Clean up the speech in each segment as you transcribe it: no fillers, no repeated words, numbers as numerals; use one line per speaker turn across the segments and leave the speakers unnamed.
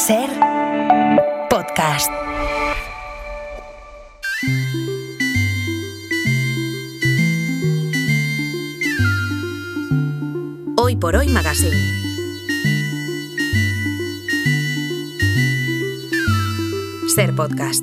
Ser podcast. Hoy por Hoy Magazine. Ser podcast.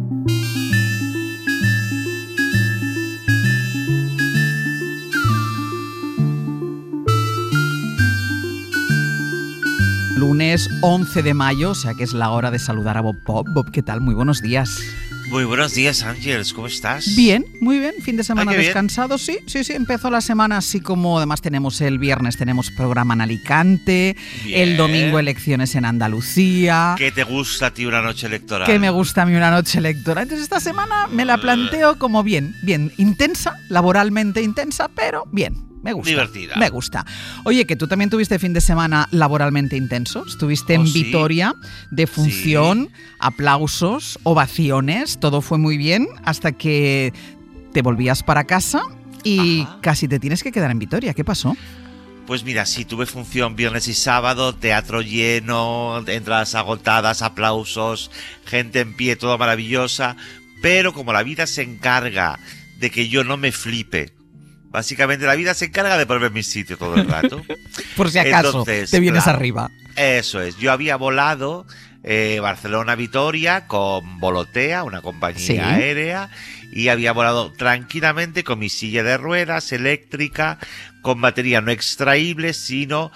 Lunes 11 de mayo, o sea que es la hora de saludar a Bob Pop. Bob, ¿qué tal? Muy buenos días.
Muy buenos días, Ángeles, ¿cómo estás?
Bien, muy bien. Fin de semana
bien.
descansado, sí. Empezó la semana así como, además tenemos el viernes, tenemos programa en Alicante,
Bien.
el domingo elecciones en Andalucía.
¿Qué te gusta a ti una noche electoral?
Que me gusta a mí una noche electoral. Entonces esta semana me la planteo como bien, intensa, laboralmente intensa, pero bien. Me gusta.
Divertida.
Me gusta. Oye, que tú también tuviste fin de semana laboralmente intenso. Estuviste en
sí.
Vitoria, de función, aplausos, ovaciones, todo fue muy bien hasta que te volvías para casa y casi te tienes que quedar en Vitoria. ¿Qué pasó?
Pues mira, sí, tuve función viernes y sábado, teatro lleno, entradas agotadas, aplausos, gente en pie, todo maravillosa, pero como la vida se encarga de que yo no me flipe, básicamente la vida se encarga de ponerme en mi sitio todo el rato.
Por si acaso, entonces, te vienes arriba.
Eso es, yo había volado Barcelona-Vitoria con Volotea, una compañía aérea, y había volado tranquilamente con mi silla de ruedas eléctrica, con batería no extraíble, sino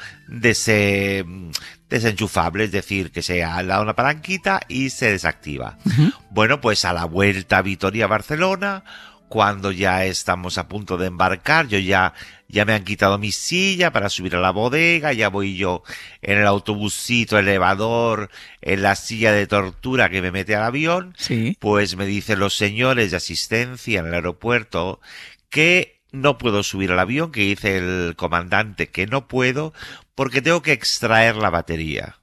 desenchufable, es decir, que se ha dado una palanquita y se desactiva. Bueno, pues a la vuelta a Vitoria-Barcelona, cuando ya estamos a punto de embarcar, ya me han quitado mi silla para subir a la bodega, ya voy yo en el autobusito, elevador, en la silla de tortura que me mete al avión, pues me dicen los señores de asistencia en el aeropuerto que no puedo subir al avión, que dice el comandante que no puedo porque tengo que extraer la batería.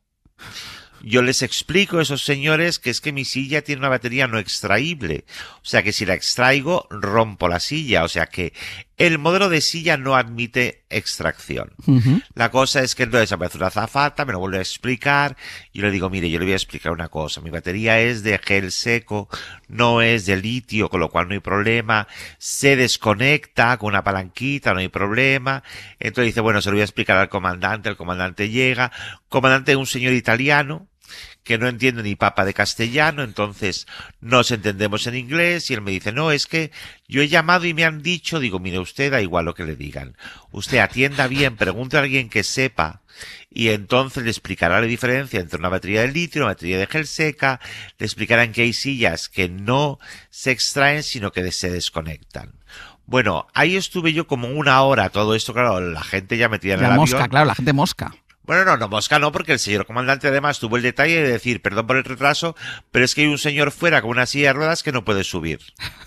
Yo les explico a esos señores que es que mi silla tiene una batería no extraíble. O sea que si la extraigo, rompo la silla. O sea que el modelo de silla no admite extracción. La cosa es que entonces aparece una azafata, me lo vuelve a explicar. Yo le digo, mire, yo le voy a explicar una cosa. Mi batería es de gel seco, no es de litio, con lo cual no hay problema. Se desconecta con una palanquita, no hay problema. Entonces dice, bueno, se lo voy a explicar al comandante. El comandante llega. Comandante es un señor italiano que no entiende ni papa de castellano, entonces nos entendemos en inglés y él me dice, no, es que yo he llamado y me han dicho, digo, mire, usted da igual lo que le digan, usted atienda bien, pregunte a alguien que sepa y entonces le explicará la diferencia entre una batería de litio y una batería de gel seca, le explicarán que hay sillas que no se extraen sino que se desconectan. Bueno, ahí estuve yo como una hora, todo esto, claro, la gente ya metida en el avión.
Mosca, claro, la gente mosca.
Bueno, no, mosca no, porque el señor comandante además tuvo el detalle de decir, perdón por el retraso, pero es que hay un señor fuera con una silla de ruedas que no puede subir.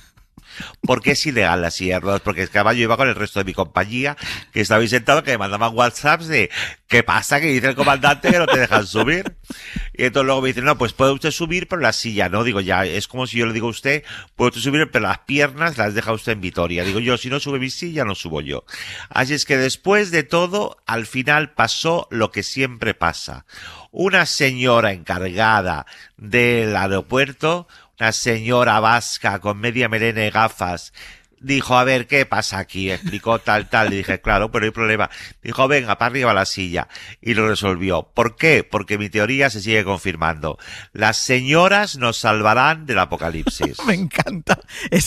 Porque es ilegal la silla de ruedas, porque es que yo iba con el resto de mi compañía, que estabais sentados, que me mandaban WhatsApps de, ¿qué pasa? Que dice el comandante que no te dejan subir. Y entonces luego me dicen, no, pues puede usted subir, pero la silla no. Digo, ya, es como si yo le digo a usted, puede usted subir, pero las piernas las deja usted en Vitoria. Digo yo, si no sube mi silla, no subo yo. Así es que después de todo, al final pasó lo que siempre pasa. Una señora encargada del aeropuerto, una señora vasca con media melena y gafas, dijo, a ver, ¿qué pasa aquí? Explicó tal. Le dije, claro, pero hay problema. Dijo, venga, para arriba la silla. Y lo resolvió. ¿Por qué? Porque mi teoría se sigue confirmando. Las señoras nos salvarán del apocalipsis.
Me encanta.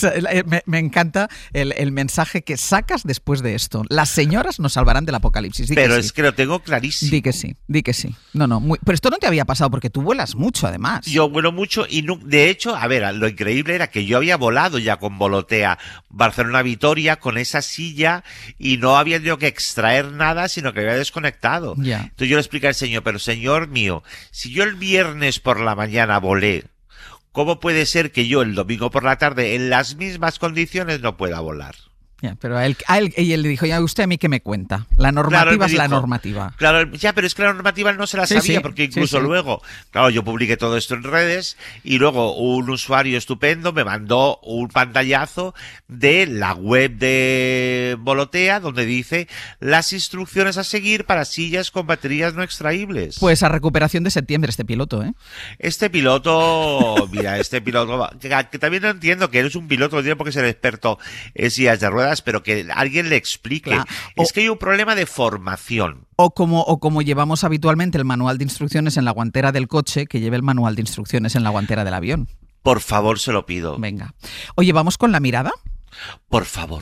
Me encanta el mensaje que sacas después de esto. Las señoras nos salvarán del apocalipsis.
Pero es que lo tengo clarísimo.
Di que sí. No. Pero esto no te había pasado porque tú vuelas mucho, además.
Yo vuelo mucho y de hecho, a ver, lo increíble era que yo había volado ya con Volotea Barcelona-Vitoria con esa silla y no había tenido que extraer nada, sino que había desconectado. Entonces yo le expliqué al señor, pero señor mío, si yo el viernes por la mañana volé, ¿cómo puede ser que yo el domingo por la tarde en las mismas condiciones no pueda volar?
Ya, pero y él le dijo, ya usted a mí qué me cuenta. La normativa es la normativa.
Claro, ya, pero es que la normativa no se la sabía, porque incluso luego, claro, yo publiqué todo esto en redes y luego un usuario estupendo me mandó un pantallazo de la web de Volotea donde dice las instrucciones a seguir para sillas con baterías no extraíbles.
Pues a recuperación de septiembre este piloto, ¿eh?
Este piloto, mira, que también no entiendo que eres un piloto, no tiene por qué ser experto en sillas de ruedas, pero que alguien le explique.
Claro.
Es que hay un problema de formación.
O como llevamos habitualmente el manual de instrucciones en la guantera del coche, que lleve el manual de instrucciones en la guantera del avión.
Por favor, se lo pido.
Venga. Oye, ¿vamos con la mirada?
Por favor.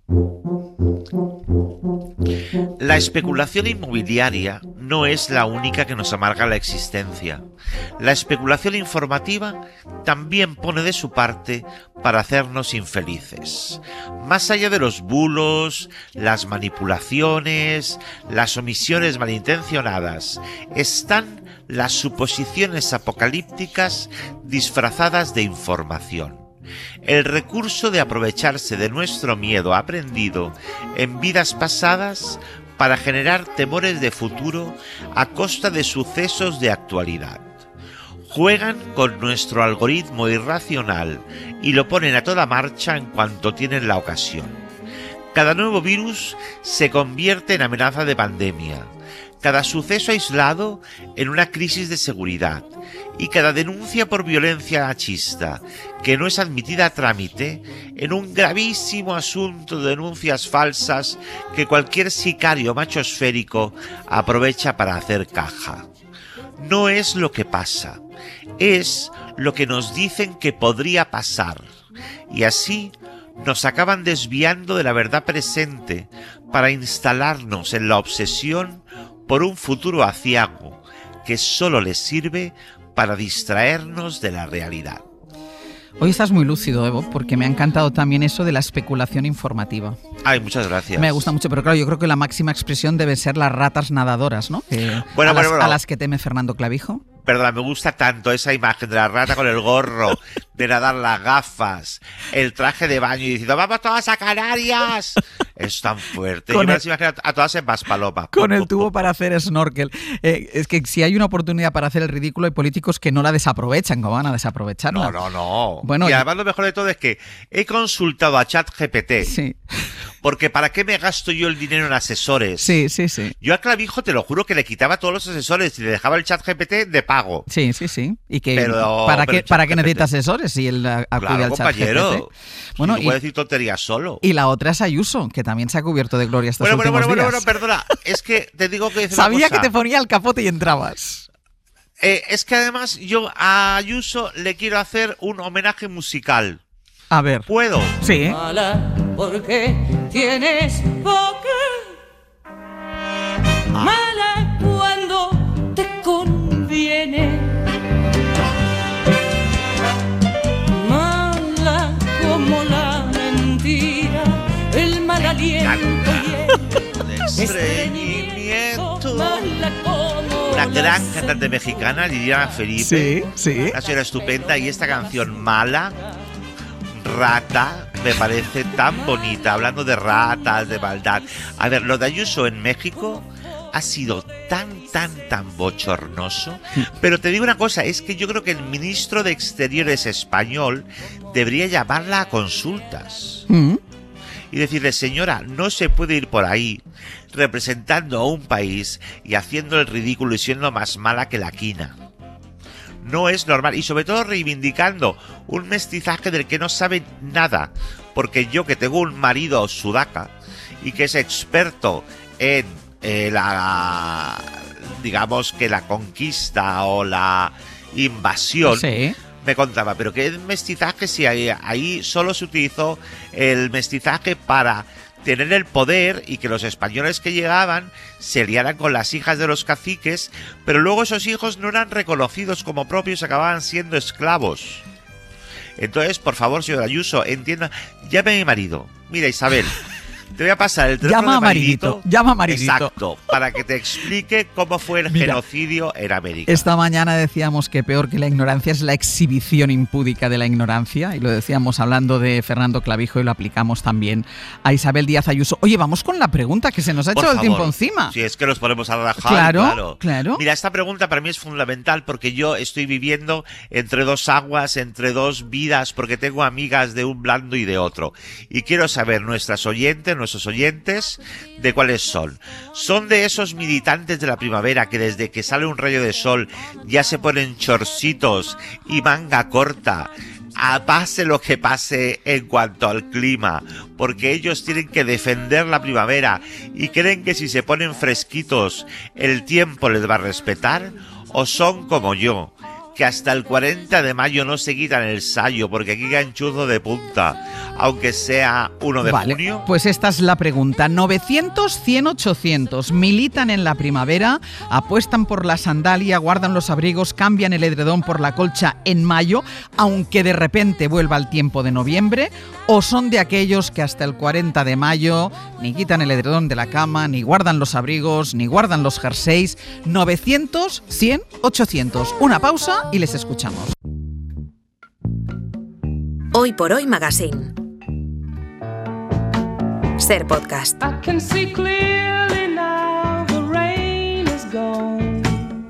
La especulación inmobiliaria no es la única que nos amarga la existencia. La especulación informativa también pone de su parte para hacernos infelices. Más allá de los bulos, las manipulaciones, las omisiones malintencionadas, están las suposiciones apocalípticas disfrazadas de información. El recurso de aprovecharse de nuestro miedo aprendido en vidas pasadas para generar temores de futuro a costa de sucesos de actualidad. Juegan con nuestro algoritmo irracional y lo ponen a toda marcha en cuanto tienen la ocasión. Cada nuevo virus se convierte en amenaza de pandemia. Cada suceso aislado en una crisis de seguridad y cada denuncia por violencia machista que no es admitida a trámite en un gravísimo asunto de denuncias falsas que cualquier sicario machosférico aprovecha para hacer caja. No es lo que pasa, es lo que nos dicen que podría pasar, y así nos acaban desviando de la verdad presente para instalarnos en la obsesión por un futuro aciago que solo les sirve para distraernos de la realidad.
Hoy estás muy lúcido, Evo, porque me ha encantado también eso de la especulación informativa.
Ay, muchas gracias.
Me gusta mucho, pero claro, yo creo que la máxima expresión debe ser las ratas nadadoras, ¿no? A las que teme Fernando Clavijo.
Perdona, me gusta tanto esa imagen de la rata con el gorro, de nadar las gafas, el traje de baño y diciendo ¡vamos todas a Canarias! Es tan fuerte. Yo me las imagino a todas en Maspalomas.
Con el tubo para hacer snorkel. Es que si hay una oportunidad para hacer el ridículo, hay políticos que no la desaprovechan. ¿Cómo van a desaprovecharla?
No.
Bueno,
y además lo mejor de todo es que he consultado a ChatGPT.
Sí.
Porque ¿para qué me gasto yo el dinero en asesores?
Sí.
Yo a Clavijo te lo juro que le quitaba todos los asesores y le dejaba el ChatGPT de pago.
Sí. Y que ¿para qué necesita asesores si él acude al ChatGPT?
Bueno, y no puede decir tonterías solo.
Y la otra es Ayuso, que también se ha cubierto de gloria estos últimos días.
Bueno, perdona. Es que te digo que
sabía que te ponía el capote y entrabas.
Es que además yo a Ayuso le quiero hacer un homenaje musical.
A ver.
¿Puedo?
Sí.
Mala porque tienes boca. Mala cuando te conviene. Mala como la mentira, el mal aliento y el estreñimiento. Mala como
una gran cantante mexicana, Liliana Felipe.
Sí.
Una señora estupenda. Y esta canción Mala, Rata, me parece tan bonita, hablando de ratas, de maldad. A ver, lo de Ayuso en México ha sido tan bochornoso. Pero te digo una cosa, es que yo creo que el ministro de Exteriores español debería llamarla a consultas. Y decirle, señora, no se puede ir por ahí representando a un país y haciendo el ridículo y siendo más mala que la quina. No es normal, y sobre todo reivindicando un mestizaje del que no sabe nada, porque yo que tengo un marido sudaca y que es experto en digamos que la conquista o la invasión,
sí,
me contaba, pero ¿qué mestizaje si ahí solo se utilizó el mestizaje para tener el poder y que los españoles que llegaban se liaran con las hijas de los caciques, pero luego esos hijos no eran reconocidos como propios, acababan siendo esclavos? Entonces, por favor, señor Ayuso, entienda, llame a mi marido. Mira, Isabel, Te voy a pasar el teléfono
Llama a
de Maridito.
Llama a Maridito.
Exacto, para que te explique cómo fue el genocidio en América.
Esta mañana decíamos que peor que la ignorancia es la exhibición impúdica de la ignorancia, y lo decíamos hablando de Fernando Clavijo y lo aplicamos también a Isabel Díaz Ayuso. Oye, vamos con la pregunta, que se nos ha echado el tiempo encima.
Si es que nos ponemos a rajar.
Claro.
Mira, esta pregunta para mí es fundamental porque yo estoy viviendo entre dos aguas, entre dos vidas, porque tengo amigas de un bando y de otro. Y quiero saber nuestros oyentes, de cuáles son. ¿Son de esos militantes de la primavera que desde que sale un rayo de sol ya se ponen chorcitos y manga corta, pase lo que pase en cuanto al clima, porque ellos tienen que defender la primavera y creen que si se ponen fresquitos el tiempo les va a respetar? ¿O son como yo, que hasta el 40 de mayo no se quitan el sayo porque aquí ganchuzo de punta, aunque sea 1 de junio?
Pues esta es la pregunta. 900, 100, 800. Militan en la primavera, apuestan por la sandalia, guardan los abrigos, cambian el edredón por la colcha en mayo, aunque de repente vuelva el tiempo de noviembre. ¿O son de aquellos que hasta el 40 de mayo ni quitan el edredón de la cama, ni guardan los abrigos, ni guardan los jerseys? 900, 100, 800. Una pausa y les escuchamos.
Hoy por Hoy Magazine. Ser Podcast.
I can see clearly now the rain is gone.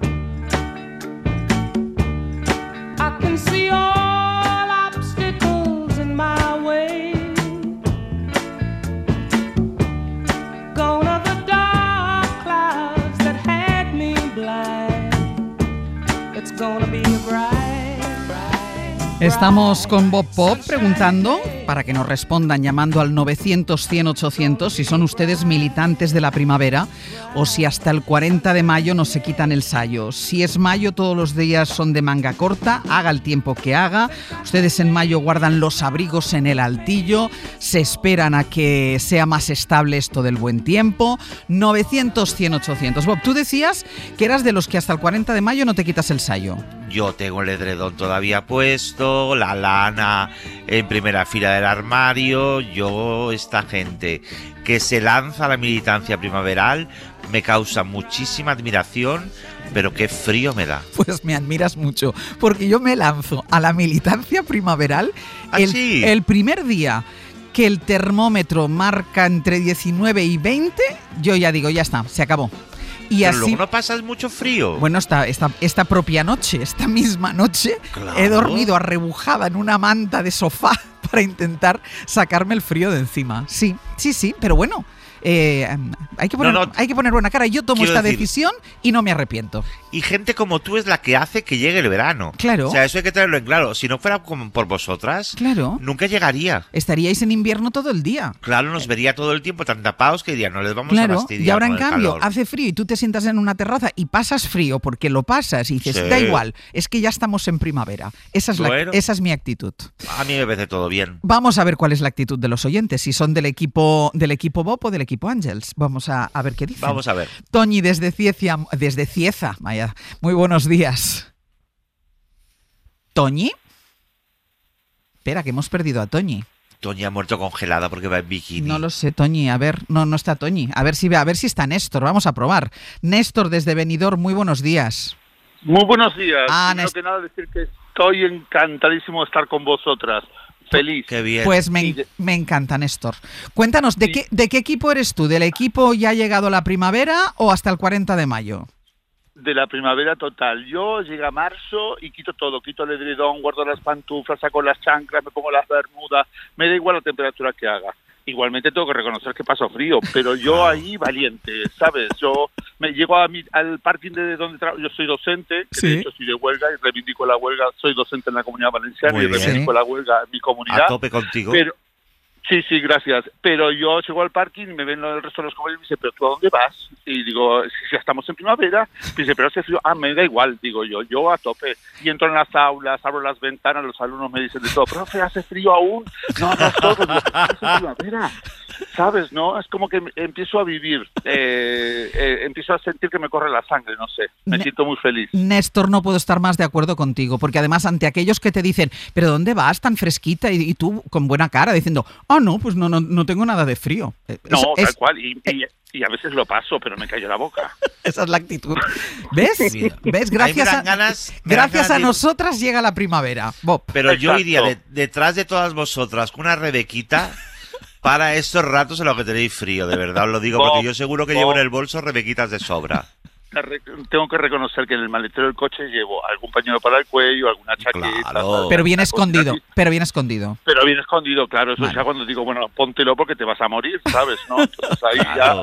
I can see all obstacles in my way. Gone are the dark clouds that had me blind. It's gonna be a bright.
Estamos con Bob Pop preguntando, para que nos respondan llamando al 900 100 800, si son ustedes militantes de la primavera o si hasta el 40 de mayo no se quitan el sayo. Si es mayo, todos los días son de manga corta, haga el tiempo que haga. Ustedes en mayo guardan los abrigos en el altillo, se esperan a que sea más estable esto del buen tiempo. 900 100 800. Bob, tú decías que eras de los que hasta el 40 de mayo no te quitas el sayo.
Yo tengo el edredón todavía puesto, la lana en primera fila del armario. Esta gente que se lanza a la militancia primaveral me causa muchísima admiración, pero qué frío me da.
Pues me admiras mucho, porque yo me lanzo a la militancia primaveral
¿Sí?
el primer día que el termómetro marca entre 19 y 20, yo ya digo, ya está, se acabó. Y
pero
así,
luego no pasas mucho frío.
Bueno, esta propia noche, esta misma noche,
claro,
he dormido arrebujada en una manta de sofá para intentar sacarme el frío de encima. Sí, pero bueno, hay que poner buena cara. Yo tomo esta decisión y no me arrepiento.
Y gente como tú es la que hace que llegue el verano.
Claro.
O sea, eso hay que tenerlo en claro. Si no fuera como por vosotras,
claro,
nunca llegaría.
Estaríais en invierno todo el día.
Claro, nos vería todo el tiempo tan tapados que diría, no les vamos
claro,
a fastidiar.
Y ahora en
con el
cambio
calor.
hace frío y tú te sientas en una terraza y pasas frío porque lo pasas y dices,
Sí.
da igual, es que ya estamos en primavera. Esa es mi actitud.
A mí me parece todo bien.
Vamos a ver cuál es la actitud de los oyentes, si son del equipo Bob o del equipo Ángels. Vamos a ver qué dicen.
Vamos a ver.
Toñi desde Cieza, vaya, muy buenos días. ¿Toñi? Espera, que hemos perdido a Toñi.
Toñi ha muerto congelada porque va en bikini.
No lo sé, Toñi, a ver, no está Toñi. A ver si está Néstor, vamos a probar. Néstor desde Benidorm, muy buenos días.
Muy buenos días.
Primero
que nada decir que estoy encantadísimo de estar con vosotras. Feliz.
Qué bien.
Pues me encanta, Néstor. Cuéntanos, ¿de qué equipo eres tú? ¿Del equipo ya ha llegado la primavera o hasta el 40 de mayo?
De la primavera total. Yo llega marzo y quito todo. Quito el edredón, guardo las pantuflas, saco las chanclas, me pongo las bermudas. Me da igual la temperatura que haga. Igualmente tengo que reconocer que paso frío, pero yo ahí valiente, ¿sabes? Yo me llego al parking de donde trabajo. Yo soy docente, que
Sí.
de hecho soy de huelga y reivindico la huelga. Soy docente en la Comunidad Valenciana
Muy
y
bien.
reivindico la huelga en mi comunidad.
A tope contigo.
Pero, sí, gracias. Pero yo llego al parking y me ven el resto de los compañeros y me dicen, ¿pero tú a dónde vas? Y digo, si ya estamos en primavera. Y dice, pero hace frío. Me da igual, digo yo a tope. Y entro en las aulas, abro las ventanas, los alumnos me dicen de todo, profe, ¿hace frío aún? No, todo, digo, es primavera. ¿sabes? ¿No? Es como que empiezo a vivir, empiezo a sentir que me corre la sangre, no sé, me siento muy feliz.
Néstor, no puedo estar más de acuerdo contigo, porque además ante aquellos que te dicen, ¿pero dónde vas tan fresquita? Y tú con buena cara diciendo, no, pues no tengo nada de frío.
No, tal cual, y a veces lo paso, pero me cayó la boca.
Esa es la actitud. ¿Ves?
Mira,
¿Ves?
ahí me dan
Gracias a
de-
nosotras llega la primavera, Bob.
Pero yo
Exacto.
iría detrás de todas vosotras con una Rebequita para estos ratos en los que tenéis frío, de verdad os lo digo, porque yo seguro que llevo en el bolso Rebequitas de sobra.
Tengo que reconocer que en el maletero del coche llevo algún pañuelo para el cuello, alguna chaqueta.
Claro.
¿sabes?
Pero bien
Alguna
escondido,
cosita así.
pero bien escondido.
Pero bien escondido, claro. Eso
Vale.
ya cuando digo, bueno, póntelo porque te vas a morir, ¿sabes? ¿No? Entonces ahí
Claro.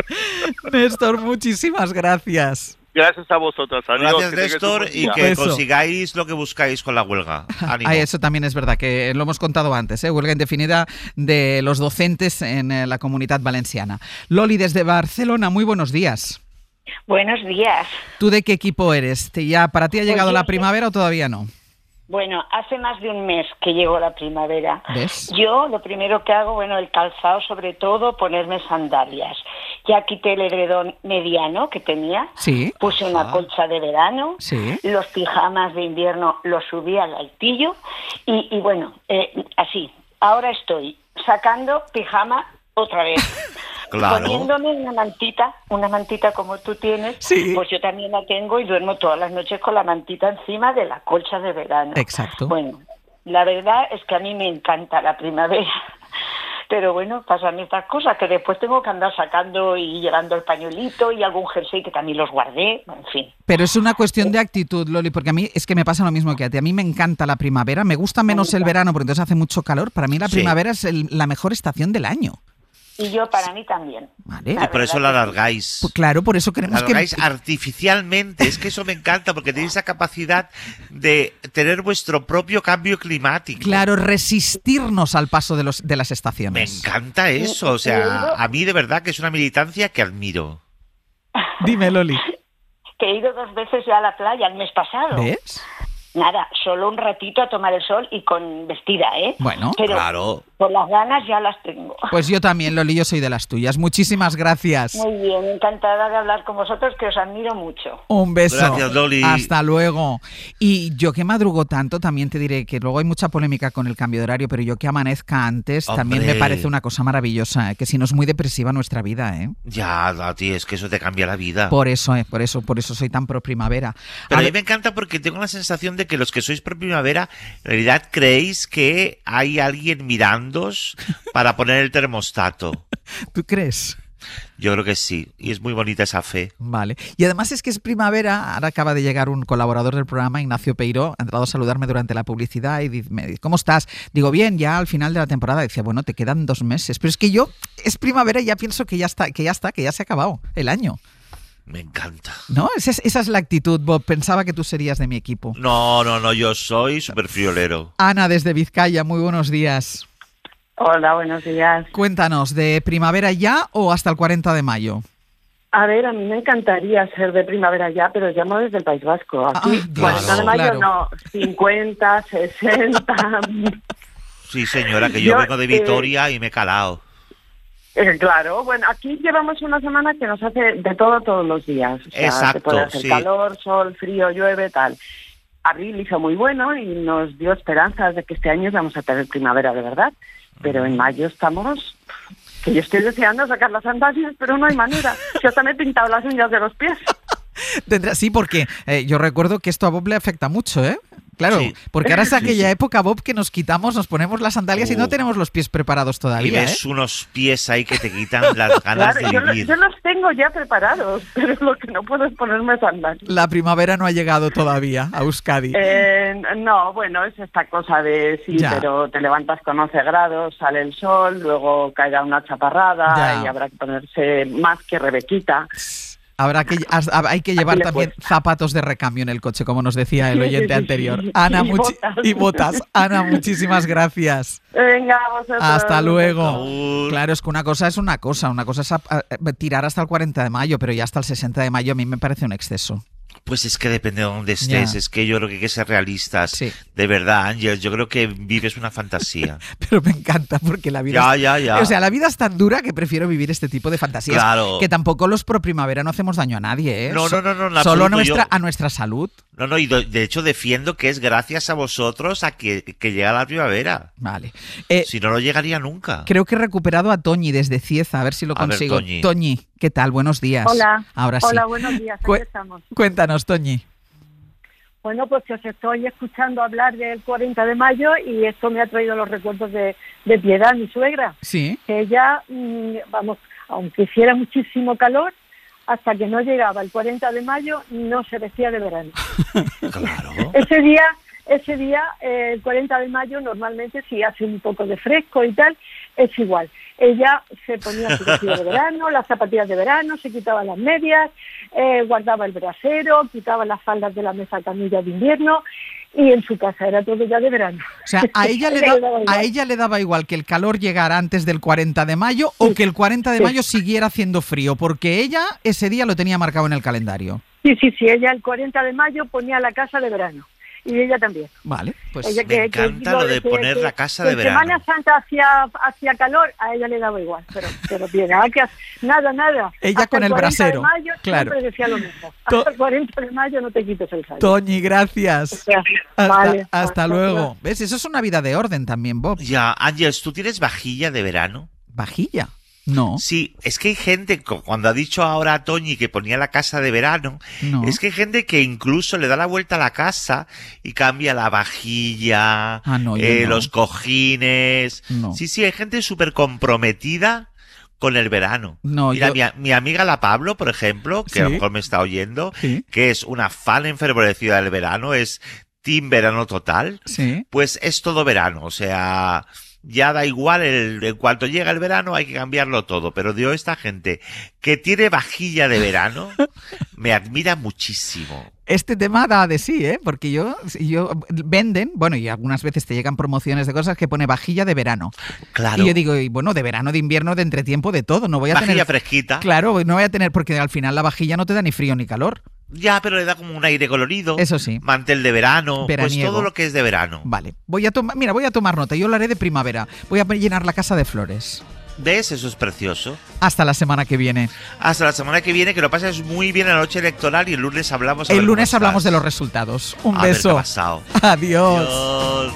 ya.
Néstor, muchísimas gracias.
Gracias a vosotras. Adiós,
Gracias,
que tengáis un
Néstor,
buen
y
día.
que
Beso.
consigáis lo que buscáis con la huelga. Ánimo.
Eso también es verdad, que lo hemos contado antes, huelga indefinida de los docentes en la Comunidad Valenciana. Loli, desde Barcelona, muy buenos días.
Buenos días.
¿Tú de qué equipo eres? ¿Para ti ha llegado
yo
la
sé-
primavera o todavía no?
Bueno, hace más de un mes que llegó la primavera.
¿Ves?
Yo lo primero que hago, el calzado sobre todo, ponerme sandalias. Ya quité el edredón mediano que tenía,
Sí.
puse una colcha de verano,
Sí.
los pijamas de invierno los subí al altillo y bueno, así. Ahora estoy sacando pijama otra vez.
Claro.
Poniéndome una mantita como tú tienes,
Sí.
pues yo también la tengo y duermo todas las noches con la mantita encima de la colcha de verano.
Exacto.
Bueno, la verdad es que a mí me encanta la primavera, pero bueno, pasan estas cosas que después tengo que andar sacando y llevando el pañuelito y algún jersey que también los guardé, en fin.
Pero es una cuestión de actitud, Loli, porque a mí es que me pasa lo mismo que a ti. A mí me encanta la primavera, me gusta menos el verano porque entonces hace mucho calor. Para mí la
Sí.
primavera es la mejor estación del año.
Y yo para mí también.
Vale.
La
Y por eso la
verdad que sí.
alargáis.
Pues claro, por eso
La
queremos que...
alargáis artificialmente. Es que eso me encanta porque tenéis esa capacidad de tener vuestro propio cambio climático.
Claro, resistirnos al paso de las
Me
estaciones.
encanta eso. O sea, a mí de verdad que es una militancia que admiro.
Dime, Loli.
Que he ido 2 veces ya a la playa el mes pasado.
¿Ves?
Nada, solo un ratito a tomar el sol y con vestida, ¿eh?
Bueno,
pero
claro.
por las ganas ya las tengo.
Pues yo también, Loli, yo soy de las tuyas. Muchísimas gracias.
Muy bien, encantada de hablar con vosotros, que os admiro mucho.
Un beso.
Gracias, Loli.
Hasta luego. Y yo que madrugo tanto, también te diré que luego hay mucha polémica con el cambio de horario, pero yo que amanezca antes también me
Hombre.
parece una cosa maravillosa, que si no es muy depresiva nuestra vida, ¿eh?
Ya, a ti, es que eso te cambia la vida.
Por eso soy tan pro primavera.
Pero a mí
ver,
me encanta porque tengo la sensación de que los que sois pro primavera, en realidad creéis que hay alguien mirándoos para poner el termostato.
¿tú crees?
Yo creo que sí, y es muy bonita esa fe.
Vale. Y además es que es primavera, ahora acaba de llegar un colaborador del programa, Ignacio Peiró, ha entrado a saludarme durante la publicidad y me dice, ¿cómo estás? Digo, bien, ya al final de la temporada. Dice, bueno, te quedan 2 meses. Pero es que yo, es primavera y ya pienso que ya se ha acabado el año.
Me encanta.
¿No? Esa es la actitud, Bob. Pensaba que tú serías de mi equipo.
No, yo soy súper friolero.
Ana, desde Vizcaya, muy buenos días.
Hola, buenos días.
Cuéntanos, ¿de primavera ya o hasta el 40 de mayo?
A ver, a mí me encantaría ser de primavera ya, pero llamo desde el País Vasco. Aquí,
Ay, Dios,
40 de mayo
claro.
no, 50, 60.
Sí, señora, que yo
Yo,
vengo de Vitoria y me he calado.
Claro, bueno, aquí llevamos una semana que nos hace de todo todos los días. O sea,
Exacto,
se puede hacer
sí.
calor, sol, frío, llueve, tal. Abril hizo muy bueno y nos dio esperanzas de que este año vamos a tener primavera de verdad. Pero en mayo estamos... Que yo estoy deseando sacar las sandalias, pero no hay manera. Yo hasta me he pintado las uñas de los pies.
Sí, porque yo recuerdo que esto a Bob le afecta mucho, ¿eh? Claro,
Sí.
porque ahora es
Sí,
aquella
sí.
época, Bob, que nos ponemos las sandalias y no tenemos los pies preparados
Y
todavía, ¿eh?
ves unos pies ahí que te quitan las ganas
Claro,
de vivir.
yo los tengo ya preparados, pero lo que no puedo es ponerme sandalias.
La primavera no ha llegado todavía a Euskadi.
No, bueno, es esta cosa de sí,
Ya.
pero te levantas con 11 grados, sale el sol, luego caerá una chaparrada
Ya.
y habrá que ponerse más que Rebequita.
Hay que llevar
le
también
cuesta.
zapatos de recambio en el coche, como nos decía el
Sí,
oyente
sí,
anterior.
sí.
Ana,
Y botas.
y botas. Ana, muchísimas gracias.
Venga, vosotros.
Hasta luego.
Agur.
Claro, es que una cosa es una cosa es tirar hasta el 40 de mayo, pero ya hasta el 60 de mayo a mí me parece un exceso.
Pues es que depende de dónde estés,
Ya.
es que yo creo que hay que ser realistas.
Sí.
De verdad, Ángel, yo creo que vives una fantasía.
Pero me encanta porque la vida
Ya.
O sea, la vida es tan dura que prefiero vivir este tipo de fantasías.
Claro.
Que tampoco los pro primavera no hacemos daño a nadie, ¿eh?
No, en
Solo
absoluto,
a nuestra salud.
No, y de hecho defiendo que es gracias a vosotros a que llega la primavera.
Vale.
Si no, no llegaría nunca.
Creo que he recuperado a Toñi desde Cieza, a ver si lo
A ver,
consigo.
Toñi.
¿Qué tal? Buenos días.
Hola.
Ahora sí.
Hola, buenos días. Aquí estamos.
Cuéntanos, Toñi.
Bueno, pues que os estoy escuchando hablar del 40 de mayo y esto me ha traído los recuerdos de Piedad, mi suegra.
Sí.
Que ella, aunque hiciera muchísimo calor, hasta que no llegaba el 40 de mayo no se vestía de verano.
Claro.
Ese día, el 40 de mayo, normalmente si hace un poco de fresco y tal, es igual. Ella se ponía su vestido de verano, las zapatillas de verano, se quitaba las medias, guardaba el brasero, quitaba las faldas de la mesa camilla de invierno y en su casa era todo ya de verano.
O sea, a ella le daba igual que el calor llegara antes del 40 de mayo o que el 40 de mayo siguiera haciendo frío, porque ella ese día lo tenía marcado en el calendario.
Sí, ella el 40 de mayo ponía la casa de verano. Y ella también.
Vale, pues
ella
me encanta lo de poner la casa de verano.
Semana Santa hacía calor, a ella le daba igual, pero bien, nada.
Ella
hasta
con el
40
brasero,
de mayo,
claro.
Siempre decía lo mismo. Hasta el 40 de mayo no te quites el sayo.
Toñi, gracias.
Vale,
hasta luego. ¿Ves? Eso es una vida de orden también, Bob.
Ya, Ángel, ¿tú tienes vajilla de verano?
¿Vajilla? No.
Sí, es que hay gente, cuando ha dicho ahora a Toñi que ponía la casa de verano,
No.
es que hay gente que incluso le da la vuelta a la casa y cambia la vajilla,
No, yo no.
los cojines.
No.
Sí, hay gente súper comprometida con el verano.
No,
Mira,
yo-
mi amiga La Pablo, por ejemplo, que a lo
Sí.
mejor me está oyendo,
Sí.
que es una fan enfervorecida del verano, es team verano total,
Sí.
pues es todo verano, o sea, ya da igual, en cuanto llega el verano hay que cambiarlo todo, pero digo, esta gente que tiene vajilla de verano me admira muchísimo.
Este tema da de sí, ¿eh? Porque yo venden, bueno, y algunas veces te llegan promociones de cosas que pone vajilla de verano.
Claro.
Y yo digo, y bueno, de verano, de invierno, de entretiempo, de todo. No voy a
Vajilla
tener.
fresquita.
Claro, no voy a tener, porque al final la vajilla no te da ni frío ni calor.
Ya, pero le da como un aire colorido.
Eso sí.
Mantel de verano,
Veraniego.
pues todo lo que es de verano.
Vale. Voy a tomar nota. Yo lo haré de primavera. Voy a llenar la casa de flores.
¿Ves? Eso es precioso.
Hasta la semana que viene.
Hasta la semana que viene, que lo pases muy bien en la noche electoral y el lunes hablamos. a
El
ver
lunes
cómo
hablamos
estás.
de los resultados. Un
A ver qué
beso.
ha pasado.
Adiós.
Adiós.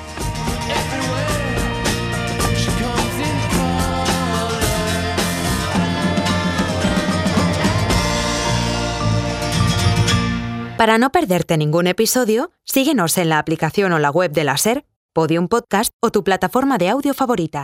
Para no perderte ningún episodio, síguenos en la aplicación o la web de la SER, Podium Podcast o tu plataforma de audio favorita.